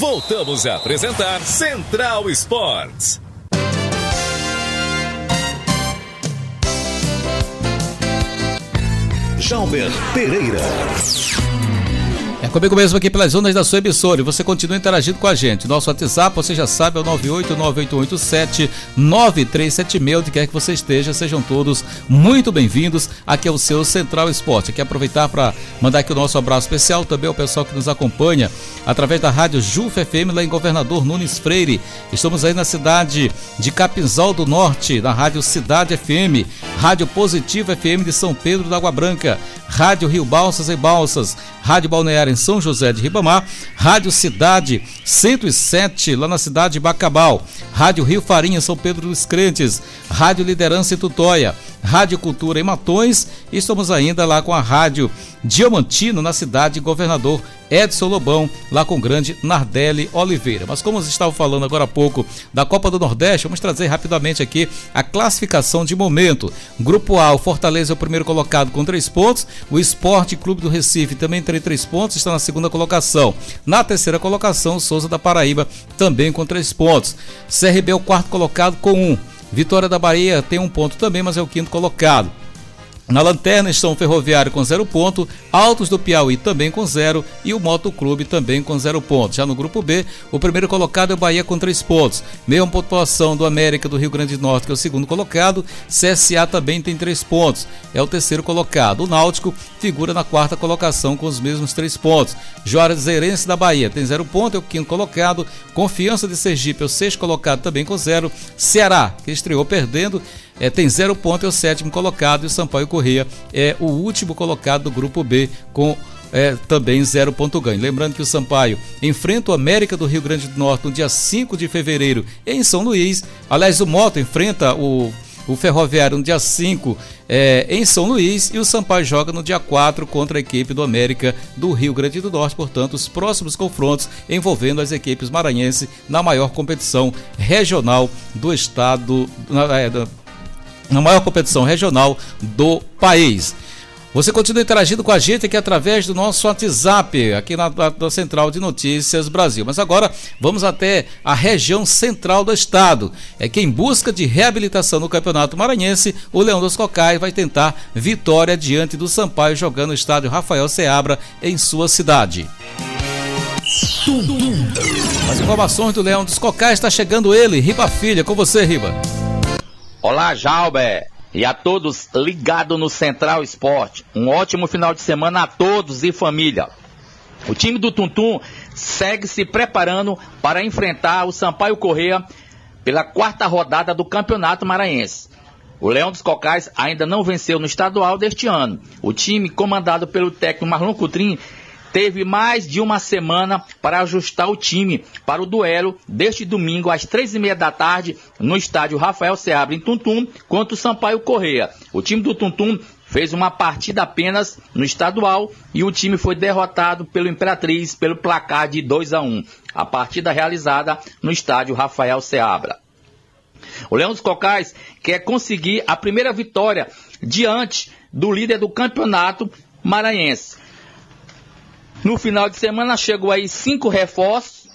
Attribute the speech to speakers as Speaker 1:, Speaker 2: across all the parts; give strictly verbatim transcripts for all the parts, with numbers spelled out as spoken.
Speaker 1: Voltamos a apresentar Central Esportes. Jalber Pereira.
Speaker 2: É comigo mesmo aqui pelas ondas da sua emissora e você continua interagindo com a gente. Nosso WhatsApp, você já sabe, é o nove oito nove oito oito sete nove três sete seis. Onde quer que você esteja, sejam todos muito bem-vindos. Aqui é o seu Central Esporte. Aqui aproveitar para mandar aqui o nosso abraço especial também ao pessoal que nos acompanha através da rádio Juf F M lá em Governador Nunes Freire. Estamos aí na cidade de Capinzal do Norte, na rádio Cidade F M, rádio Positivo F M de São Pedro da Água Branca, rádio Rio Balsas e Balsas, rádio Balneário em São José de Ribamar, rádio Cidade cento e sete lá na cidade de Bacabal, rádio Rio Farinha em São Pedro dos Crentes, rádio Liderança em Tutóia, rádio Cultura em Matões, e estamos ainda lá com a rádio Diamantino na cidade de Governador Edson Lobão, lá com o grande Nardelli Oliveira. Mas como estava falando agora há pouco da Copa do Nordeste, vamos trazer rapidamente aqui a classificação de momento. Grupo A, o Fortaleza é o primeiro colocado com três pontos, o Sport Clube do Recife também tem três pontos, está na segunda colocação. Na terceira colocação, o Souza da Paraíba também com três pontos. C R B é o quarto colocado com um. Vitória da Bahia tem um ponto também, mas é o quinto colocado. Na lanterna estão o Ferroviário com zero ponto, Altos do Piauí também com zero e o Motoclube também com zero pontos. Já no grupo B, o primeiro colocado é o Bahia com três pontos. Mesma pontuação do América do Rio Grande do Norte, que é o segundo colocado. C S A também tem três pontos, é o terceiro colocado. O Náutico figura na quarta colocação com os mesmos três pontos. Juazeirense da Bahia tem zero ponto, é o quinto colocado. Confiança de Sergipe é o sexto colocado também com zero. Ceará, que estreou perdendo, É, tem zero ponto, é o sétimo colocado, e o Sampaio Corrêa é o último colocado do grupo B com é, também zero ponto ganho. Lembrando que o Sampaio enfrenta o América do Rio Grande do Norte no dia cinco de fevereiro em São Luís. Aliás, o Moto enfrenta o, o Ferroviário no dia cinco é, em São Luís, e o Sampaio joga no dia quatro contra a equipe do América do Rio Grande do Norte. Portanto, os próximos confrontos envolvendo as equipes maranhenses na maior competição regional do estado, na, é, na maior competição regional do país. Você continua interagindo com a gente aqui através do nosso WhatsApp, aqui na, na Central de Notícias Brasil. Mas agora vamos até a região central do estado. É que em busca de reabilitação no Campeonato Maranhense, o Leão dos Cocais vai tentar vitória diante do Sampaio, jogando no estádio Rafael Seabra em sua cidade. As informações do Leão dos Cocais, está chegando ele, Riba Filha, com você, Riba.
Speaker 3: Olá, Jalber, e a todos ligados no Central Esporte. Um ótimo final de semana a todos e família. O time do Tuntum segue se preparando para enfrentar o Sampaio Corrêa pela quarta rodada do Campeonato Maranhense. O Leão dos Cocais ainda não venceu no estadual deste ano. O time, comandado pelo técnico Marlon Coutrinho, teve mais de uma semana para ajustar o time para o duelo deste domingo às três e meia da tarde no estádio Rafael Seabra em Tuntum contra o Sampaio Corrêa. O time do Tuntum fez uma partida apenas no estadual e o time foi derrotado pelo Imperatriz pelo placar de dois a um. A partida realizada no estádio Rafael Seabra. O Leão dos Cocais quer conseguir a primeira vitória diante do líder do campeonato maranhense. No final de semana chegou aí cinco reforços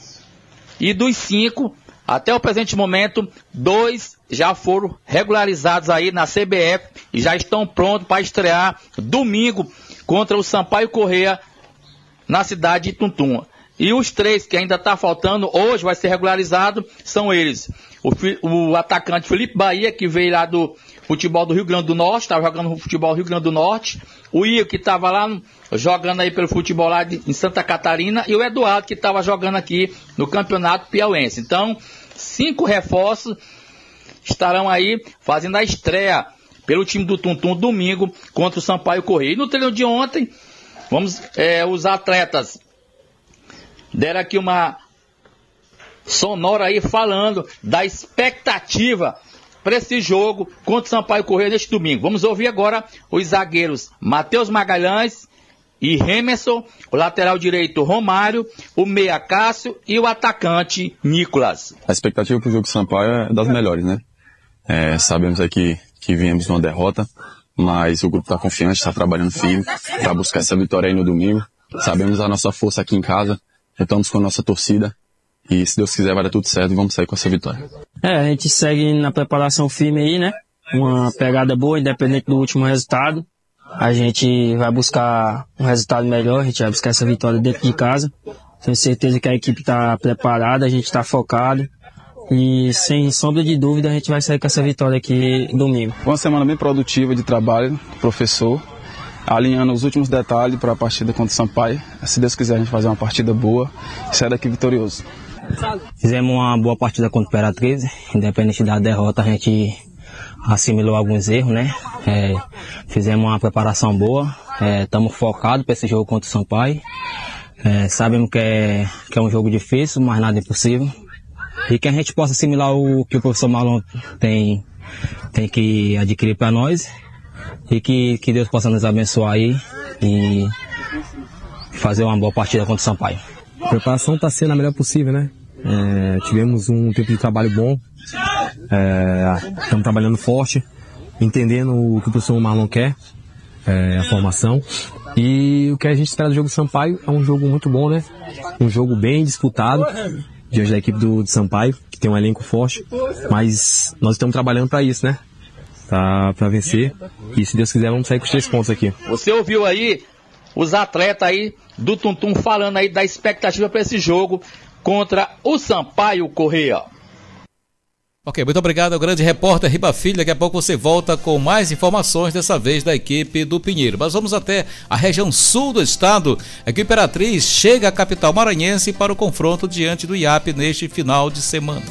Speaker 3: e dos cinco, até o presente momento, dois já foram regularizados aí na C B F e já estão prontos para estrear domingo contra o Sampaio Corrêa na cidade de Tuntum. E os três que ainda está faltando, hoje vai ser regularizado, são eles. O, o atacante Felipe Bahia, que veio lá do futebol do Rio Grande do Norte, estava jogando no futebol do Rio Grande do Norte. O Ian, que estava lá jogando aí pelo futebol lá de, em Santa Catarina. E o Eduardo, que estava jogando aqui no Campeonato Piauense. Então, cinco reforços estarão aí fazendo a estreia pelo time do Tuntum domingo contra o Sampaio Corrêa. E no treino de ontem, vamos, é, os atletas deram aqui uma sonora aí falando da expectativa para esse jogo contra o Sampaio Corrêa neste domingo. Vamos ouvir agora os zagueiros Matheus Magalhães e Remerson, o lateral direito Romário, o meia Cássio e o atacante Nicolas.
Speaker 4: A expectativa para o jogo do Sampaio é das melhores, né? É, sabemos aqui que viemos numa derrota, mas o grupo está confiante, está trabalhando firme para buscar essa vitória aí no domingo. Sabemos a nossa força aqui em casa, estamos com a nossa torcida e se Deus quiser vai dar tudo certo e vamos sair com essa vitória.
Speaker 5: É, a gente segue na preparação firme aí, né? Uma pegada boa, independente do último resultado. A gente vai buscar um resultado melhor, a gente vai buscar essa vitória dentro de casa. Tenho certeza que a equipe está preparada, a gente está focado. E sem sombra de dúvida a gente vai sair com essa vitória aqui domingo.
Speaker 6: Uma semana bem produtiva de trabalho, professor, alinhando os últimos detalhes para a partida contra o Sampaio. Se Deus quiser a gente fazer uma partida boa e sair daqui vitorioso.
Speaker 5: Fizemos uma boa partida contra o Imperatriz, independente da derrota a gente assimilou alguns erros, né? É, fizemos uma preparação boa, estamos é, focados para esse jogo contra o Sampaio. É, sabemos que é, que é um jogo difícil, mas nada é impossível. E que a gente possa assimilar o que o professor Marlon tem, tem que adquirir para nós. E que, que Deus possa nos abençoar aí e fazer uma boa partida contra o Sampaio.
Speaker 7: A preparação está sendo a melhor possível, né? É, tivemos um tempo de trabalho bom. É, estamos trabalhando forte, entendendo o que o professor Marlon quer, é, a formação. E o que a gente espera do jogo do Sampaio é um jogo muito bom, né? Um jogo bem disputado diante da equipe do, do Sampaio, que tem um elenco forte. Mas nós estamos trabalhando para isso, né? Tá, para vencer. E se Deus quiser, vamos sair com os três pontos aqui.
Speaker 3: Você ouviu aí os atletas aí do Tuntum falando aí da expectativa para esse jogo contra o Sampaio Corrêa.
Speaker 2: Ok, muito obrigado ao grande repórter Riba Filho. Daqui a pouco você volta com mais informações, dessa vez da equipe do Pinheiro. Mas vamos até a região sul do estado. A equipe Imperatriz chega à capital maranhense para o confronto diante do I A P neste final de semana.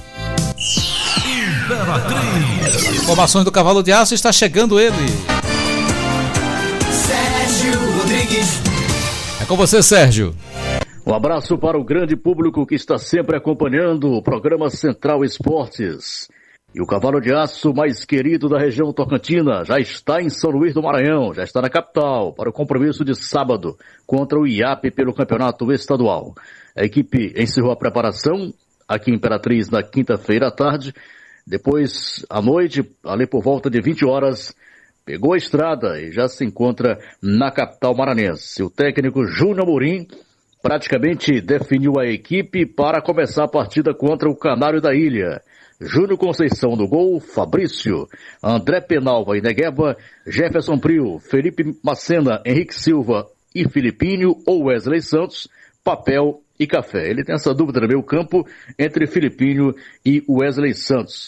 Speaker 2: Imperatriz. Informações do Cavalo de Aço, está chegando ele.
Speaker 8: Sérgio Rodrigues.
Speaker 2: É com você, Sérgio.
Speaker 9: Um abraço para o grande público que está sempre acompanhando o programa Central Esportes. E o Cavalo de Aço mais querido da região tocantina já está em São Luís do Maranhão, já está na capital para o compromisso de sábado contra o I A P pelo campeonato estadual. A equipe encerrou a preparação aqui em Imperatriz na quinta-feira à tarde. Depois, à noite, ali por volta de vinte horas, pegou a estrada e já se encontra na capital maranhense. O técnico Júnior Amorim praticamente definiu a equipe para começar a partida contra o Canário da Ilha. Júnior Conceição no gol, Fabrício, André Penalva e Negueba, Jefferson Prio, Felipe Macena, Henrique Silva e Filipinho ou Wesley Santos, papel e café. Ele tem essa dúvida no meio campo entre Filipinho e Wesley Santos.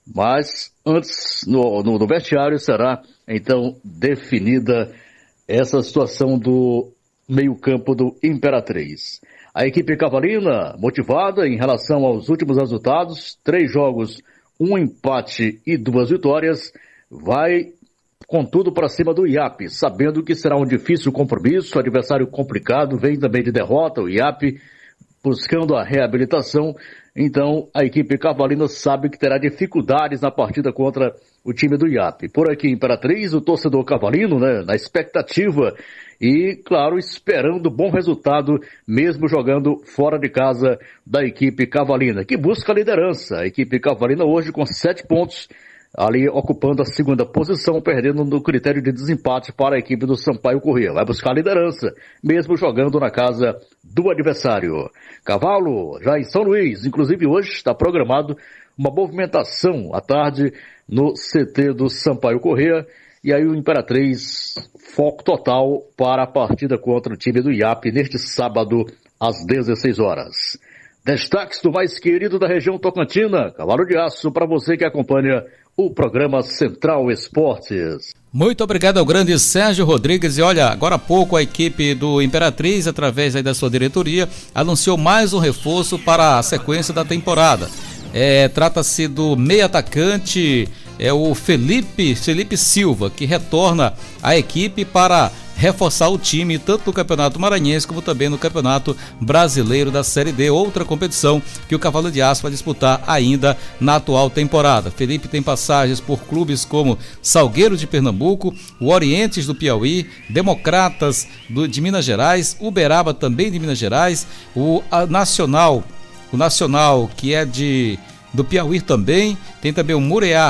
Speaker 9: Mas antes, no, no, no vestiário, será então definida essa situação do meio-campo do Imperatriz. A equipe cavalina, motivada em relação aos últimos resultados, três jogos, um empate e duas vitórias, vai com tudo para cima do I A P, sabendo que será um difícil compromisso, adversário complicado, vem também de derrota, o I A P buscando a reabilitação. Então a equipe cavalina sabe que terá dificuldades na partida contra o time do I A P. Por aqui em Imperatriz, o torcedor cavalino, né, na expectativa e, claro, esperando bom resultado, mesmo jogando fora de casa da equipe cavalina, que busca a liderança. A equipe cavalina hoje com sete pontos, ali ocupando a segunda posição, perdendo no critério de desempate para a equipe do Sampaio Corrêa. Vai buscar a liderança, mesmo jogando na casa do adversário. Cavalo, já em São Luís, inclusive hoje está programado uma movimentação à tarde no C T do Sampaio Corrêa. E aí o Imperatriz, foco total para a partida contra o time do I A P neste sábado às dezesseis horas. Destaques do mais querido da região tocantina, Cavalo de Aço, para você que acompanha o programa Central Esportes.
Speaker 2: Muito obrigado ao grande Sérgio Rodrigues. E olha, agora há pouco a equipe do Imperatriz, através aí da sua diretoria, anunciou mais um reforço para a sequência da temporada. É, trata-se do meio atacante, é o Felipe, Felipe Silva, que retorna à equipe para reforçar o time, tanto no Campeonato Maranhense como também no Campeonato Brasileiro da Série D, outra competição que o Cavalo de Aço vai disputar ainda na atual temporada. Felipe tem passagens por clubes como Salgueiro de Pernambuco, o Orientes do Piauí, Democratas do, de Minas Gerais, Uberaba também de Minas Gerais, o Nacional, o Nacional que é de do Piauí também, tem também o Mureá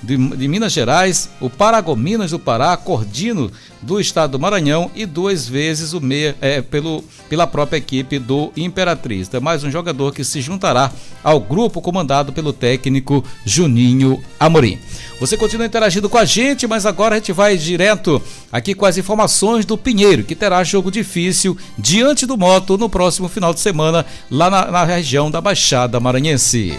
Speaker 2: de, de Minas Gerais, o Paragominas do Pará, Cordino do estado do Maranhão e duas vezes o meia é, pelo, pela própria equipe do Imperatriz. É mais um jogador que se juntará ao grupo comandado pelo técnico Juninho Amorim. Você continua interagindo com a gente, mas agora a gente vai direto aqui com as informações do Pinheiro, que terá jogo difícil diante do Moto no próximo final de semana, lá na, na região da Baixada Maranhense.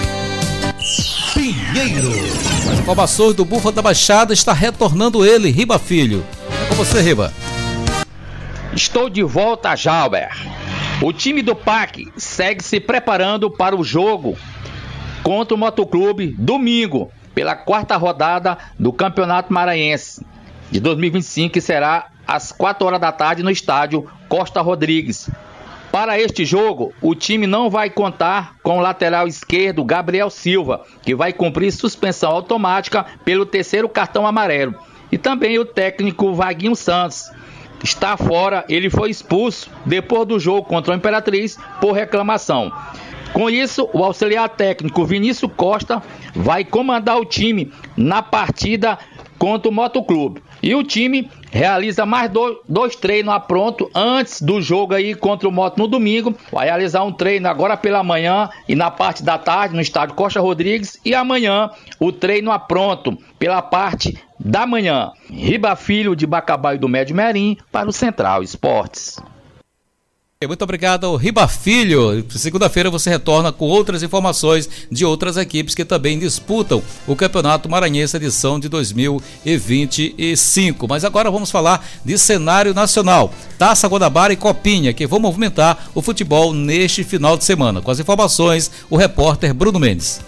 Speaker 2: Pinheiro. As informações do Búfalo da Baixada, está retornando ele, Riba Filho. É com você, Riba.
Speaker 3: Estou de volta, Jalber. O time do P A C segue se preparando para o jogo contra o Motoclube domingo, pela quarta rodada do Campeonato Maranhense de dois mil e vinte e cinco, que será às quatro horas da tarde no estádio Costa Rodrigues. Para este jogo, o time não vai contar com o lateral esquerdo Gabriel Silva, que vai cumprir suspensão automática pelo terceiro cartão amarelo. E também o técnico Vaguinho Santos está fora, ele foi expulso depois do jogo contra o Imperatriz por reclamação. Com isso, o auxiliar técnico Vinícius Costa vai comandar o time na partida contra o Motoclube. E o time realiza mais dois, dois treinos a pronto antes do jogo aí contra o Moto no domingo. Vai realizar um treino agora pela manhã e na parte da tarde no estádio Costa Rodrigues. E amanhã o treino a pronto pela parte da manhã. Riba Filho de Bacabal e do Médio Merim para o Central Esportes.
Speaker 2: Muito obrigado, Riba Filho. Segunda-feira você retorna com outras informações de outras equipes que também disputam o Campeonato Maranhense edição de dois mil e vinte e cinco. Mas agora vamos falar de cenário nacional. Taça Guanabara e Copinha, que vão movimentar o futebol neste final de semana. Com as informações, o repórter Bruno Mendes.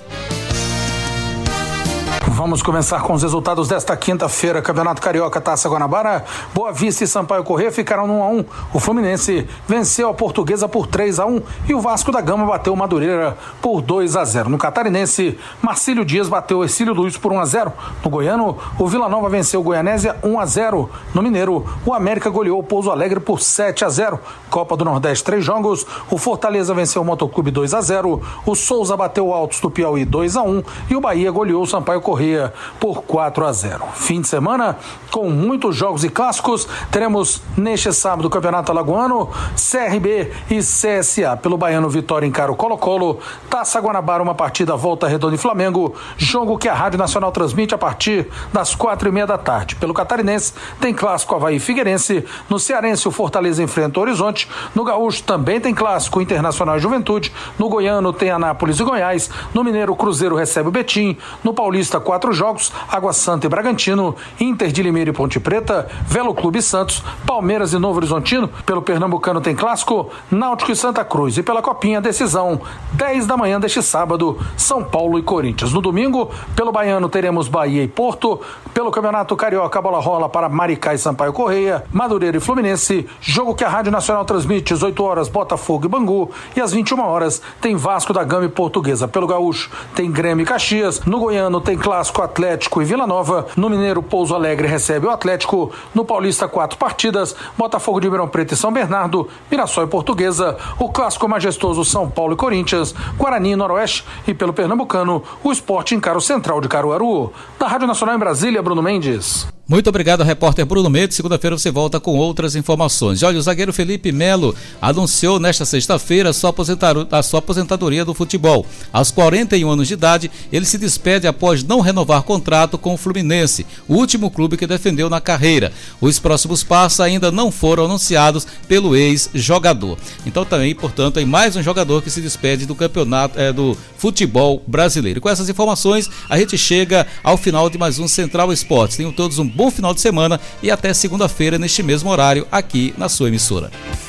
Speaker 10: Vamos começar com os resultados desta quinta-feira. Campeonato Carioca, Taça Guanabara. Boa Vista e Sampaio Corrêa ficaram no um a um. O Fluminense venceu a Portuguesa por três a um e o Vasco da Gama bateu o Madureira por dois a zero. No Catarinense, Marcílio Dias bateu o Ercílio Luiz por um a zero. No Goiano, o Vila Nova venceu o Goianésia um a zero. No Mineiro, o América goleou o Pouso Alegre por sete a zero. Copa do Nordeste, três jogos. O Fortaleza venceu o Motoclube dois a zero. O Souza bateu o Altos do Piauí dois a um e o Bahia goleou o Sampaio Corrêa por quatro a zero. Fim de semana com muitos jogos e clássicos. Teremos neste sábado o Campeonato Alagoano, C R B e C S A. Pelo Baiano, Vitória encara o Colo-Colo. Taça Guanabara, uma partida Volta Redonda e Flamengo, jogo que a Rádio Nacional transmite a partir das quatro e meia da tarde. Pelo Catarinense tem clássico Avaí e Figueirense. No Cearense, o Fortaleza enfrenta o Horizonte. No Gaúcho também tem clássico Internacional e Juventude. No Goiano tem Anápolis e Goiás. No Mineiro, o Cruzeiro recebe o Betim. No Paulista, quatro jogos, Água Santa e Bragantino, Inter de Limeira e Ponte Preta, Velo Clube e Santos, Palmeiras e Novo Horizontino. Pelo Pernambucano tem clássico, Náutico e Santa Cruz. E pela Copinha, decisão, dez da manhã deste sábado, São Paulo e Corinthians. No domingo, pelo Baiano, teremos Bahia e Porto. Pelo Campeonato Carioca, a bola rola para Maricá e Sampaio Corrêa, Madureira e Fluminense, jogo que a Rádio Nacional transmite às dezoito horas, Botafogo e Bangu, e às vinte e uma horas tem Vasco da Gama e Portuguesa. Pelo Gaúcho tem Grêmio e Caxias. No Goiano tem clássico Atlético e Vila Nova. No Mineiro, Pouso Alegre recebe o Atlético. No Paulista, quatro partidas, Botafogo de Ribeirão Preto e São Bernardo, Mirassol e Portuguesa. O clássico majestoso São Paulo e Corinthians, Guarani e Noroeste. E pelo Pernambucano, o Sport encara o Central de Caruaru. Da Rádio Nacional em Brasília, Bruno Mendes.
Speaker 2: Muito obrigado, repórter Bruno Mendes. Segunda-feira você volta com outras informações. Olha, o zagueiro Felipe Melo anunciou nesta sexta-feira a sua aposentadoria do futebol. Aos quarenta e um anos de idade, ele se despede após não renovar contrato com o Fluminense, o último clube que defendeu na carreira. Os próximos passos ainda não foram anunciados pelo ex-jogador. Então também, portanto, tem mais um jogador que se despede do campeonato é, do futebol brasileiro. Com essas informações, a gente chega ao final de mais um Central Esportes. Tenham todos um bom final de semana e até segunda-feira neste mesmo horário aqui na sua emissora.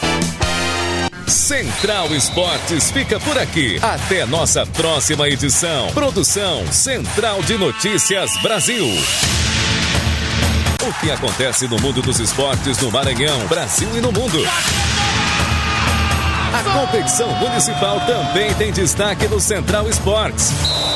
Speaker 1: Central Esportes fica por aqui. Até nossa próxima edição. Produção Central de Notícias Brasil. O que acontece no mundo dos esportes no Maranhão, Brasil e no mundo. A competição municipal também tem destaque no Central Esportes.